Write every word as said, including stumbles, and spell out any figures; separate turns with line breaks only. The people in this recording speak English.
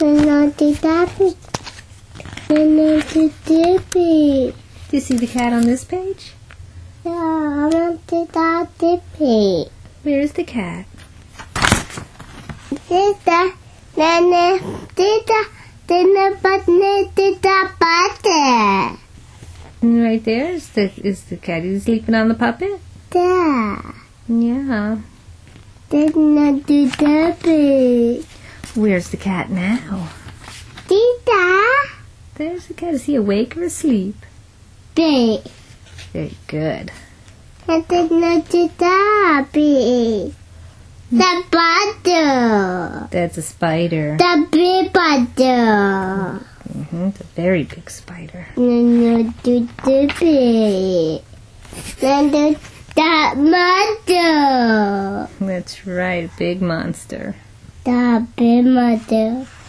Not the tappy. Not the tippy.
Do you see the cat on this page?
Yeah, I want the tappy.
Where's the cat?
Tita, nene, tita, tita, but tita, but
And right there is the is the cat. Is he sleeping on the puppet?
yeah.
Yeah.
Did not do tappy.
Where's the cat now?
Tita,
There's the cat. Is he awake or asleep?
big.
Very good.
I did not do tappy. The bottle.
That's a spider.
The big bottle.
Mm-hmm. It's a very big spider.
No, no, do tappy. Then do that mother.
That's right, big monster.
The big mother.